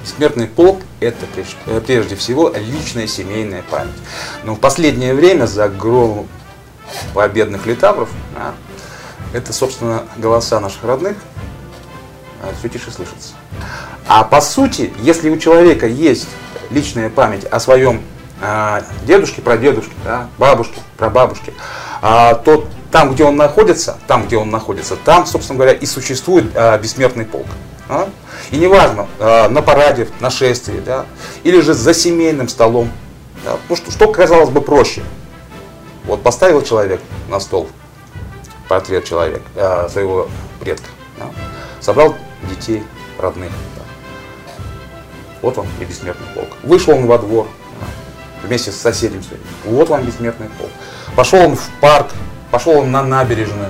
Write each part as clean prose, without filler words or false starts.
Бессмертный полк – это прежде всего личная семейная память. Но в последнее время за громом победных литавров это, собственно, голоса наших родных все тише слышатся. А по сути, если у человека есть личная память о своем дедушке, прадедушке, бабушке, прабабушке, то там, где он находится, там, собственно говоря, и существует бессмертный полк. И неважно, на параде, на шествии, или же за семейным столом. Ну, что казалось бы проще. Вот поставил человек на стол портрет человека, своего предка, собрал детей, родных. Вот вам и бессмертный полк. Вышел он во двор вместе с соседями своим. Вот вам бессмертный полк. Пошел он в парк, пошел он на набережную,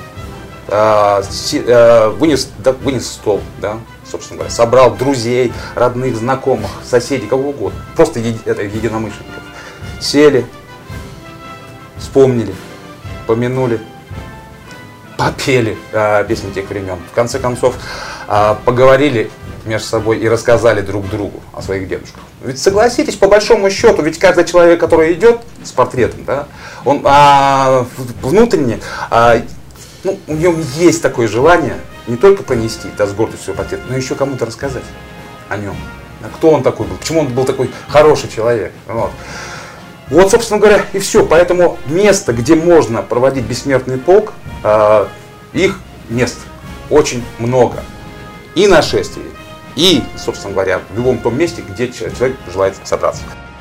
вынес стол, собственно говоря, собрал друзей, родных, знакомых, соседей, кого угодно, просто единомышленников. Сели, вспомнили, помянули, попели песни тех времен. В конце концов, поговорили между собой и рассказали друг другу о своих дедушках. Ведь согласитесь, по большому счету, ведь каждый человек, который идет с портретом, он внутренне, у него есть такое желание не только пронести с гордостью свой портрет, но еще кому-то рассказать о нем. Кто он такой был, почему он был такой хороший человек. Вот, собственно говоря, и все. Поэтому место, где можно проводить бессмертный полк, их мест очень много. И на шествии, и, собственно говоря, в любом том месте, где человек желает собраться.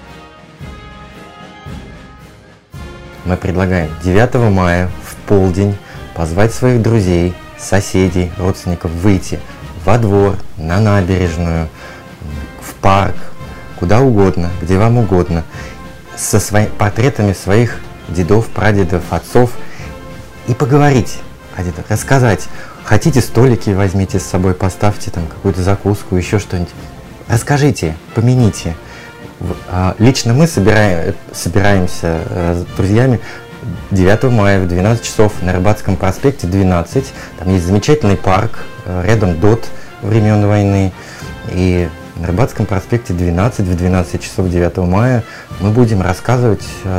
Мы предлагаем 9 мая в полдень позвать своих друзей, соседей, родственников выйти во двор, на набережную, в парк, куда угодно, где вам угодно, со портретами своих дедов, прадедов, отцов и поговорить о дедах, рассказать. Хотите, столики возьмите с собой, поставьте там какую-то закуску, еще что-нибудь. Расскажите, помяните. Лично мы собираемся с друзьями 9 мая в 12 часов на Рыбацком проспекте 12. Там есть замечательный парк, рядом ДОТ времен войны. И на Рыбацком проспекте 12 в 12 часов 9 мая мы будем рассказывать в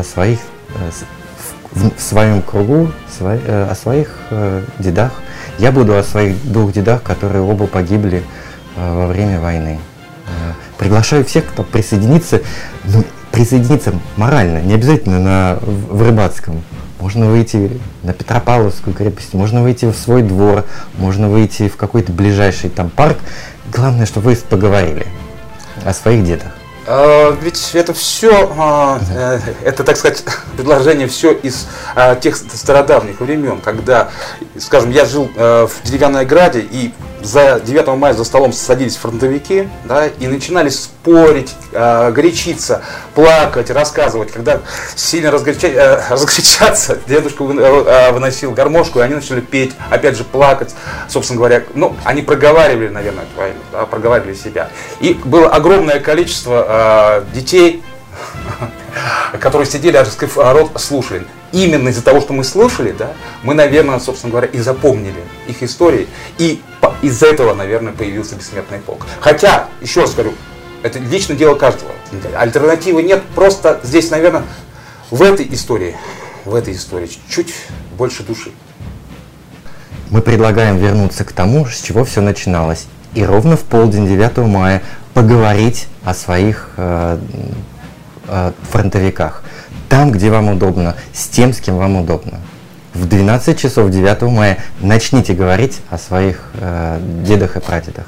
своем кругу о своих дедах. Я буду о своих 2 дедах, которые оба погибли во время войны. Приглашаю всех, кто присоединится морально, не обязательно в Рыбацком. Можно выйти на Петропавловскую крепость, можно выйти в свой двор, можно выйти в какой-то ближайший там парк. Главное, чтобы вы поговорили о своих дедах. Ведь это все, это, так сказать, предложение все из тех стародавних времен, когда, скажем, я жил в деревянной ограде, и за 9 мая за столом садились фронтовики, и начинали спорить, горячиться, плакать, рассказывать. Когда сильно разгорячаться, дедушка выносил гармошку, и они начали петь, опять же плакать, собственно говоря. Они проговаривали, наверное, эту войну, проговаривали себя. И было огромное количество детей, которые сидели, раскрыв рот, слушали. Именно из-за того, что мы слушали, мы, наверное, собственно говоря, и запомнили их истории. И из-за этого, наверное, появился бессмертный полк. Хотя, еще раз говорю, это личное дело каждого. Альтернативы нет. Просто здесь, наверное, в этой истории чуть больше души. Мы предлагаем вернуться к тому, с чего все начиналось. И ровно в полдень 9 мая поговорить о своих фронтовиках. Там, где вам удобно, с тем, с кем вам удобно. В 12 часов 9 мая начните говорить о своих дедах и прадедах.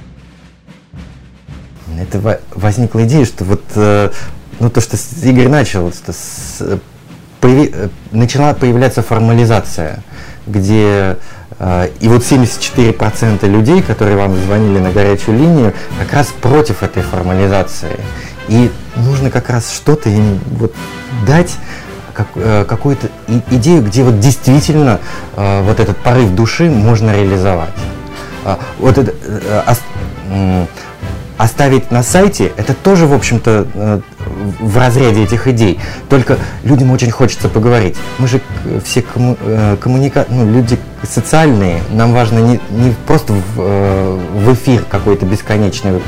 Это возникла идея, что то, что Игорь начал, начала появляться формализация, где и 74% людей, которые вам звонили на горячую линию, как раз против этой формализации. И нужно как раз что-то им дать, какую-то идею, где действительно этот порыв души можно реализовать. Оставить на сайте, это тоже, в общем-то, в разряде этих идей. Только людям очень хочется поговорить. Мы же все люди социальные, нам важно не просто в эфир какой-то бесконечный,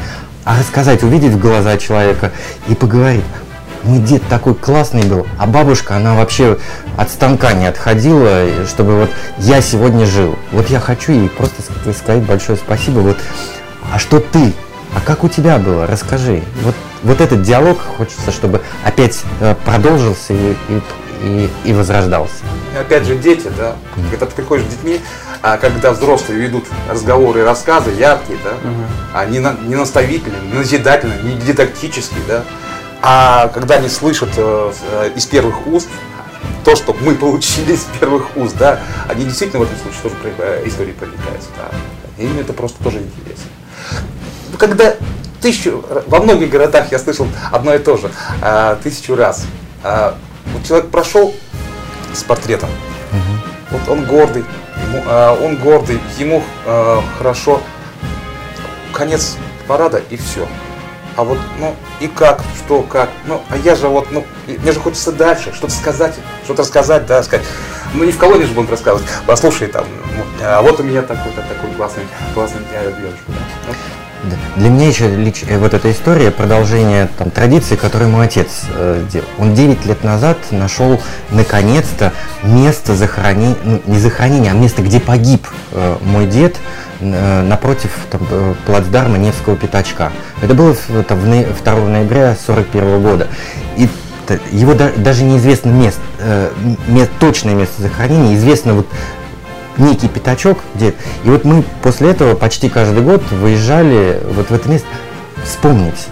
а рассказать, увидеть в глаза человека и поговорить. Мой дед такой классный был, а бабушка, она вообще от станка не отходила, чтобы вот я сегодня жил. Вот я хочу ей просто сказать большое спасибо. Вот, а что ты? А как у тебя было? Расскажи. Вот этот диалог хочется, чтобы опять продолжился и возрождался. Опять же, дети, да, когда ты приходишь с детьми, а когда взрослые ведут разговоры и рассказы яркие, да, не наставительные, не назидательные, не дидактические, да, а когда они слышат из первых уст то, что мы получили из первых уст, да, они действительно в этом случае тоже истории проникаются, да, им это просто тоже интересно. Когда во многих городах я слышал одно и то же, 1000 раз. Вот человек прошел с портретом, вот он гордый, ему хорошо, конец парада и все. А вот, и как, что, как, а я же вот, мне же хочется дальше, что-то сказать, что-то рассказать, да, сказать. Не в колонии же будем рассказывать, послушай там, а вот у меня такой классный девушка, да. Для меня еще вот эта история продолжение традиции, которую мой отец делал. Он 9 лет назад нашел наконец-то место захоронения, не захоронения, а место, где погиб мой дед, напротив плацдарма Невского пятачка. Это было 2 ноября 1941 года. И его даже неизвестно точное место захоронения, известно вот некий пятачок, где... И вот мы после этого почти каждый год выезжали вот в это место вспомнить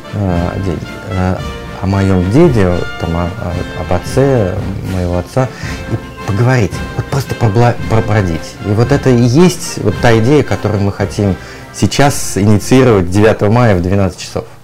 о моем деде, об отце моего отца, и поговорить, вот просто пробродить. И вот это и есть вот та идея, которую мы хотим сейчас инициировать 9 мая в 12 часов.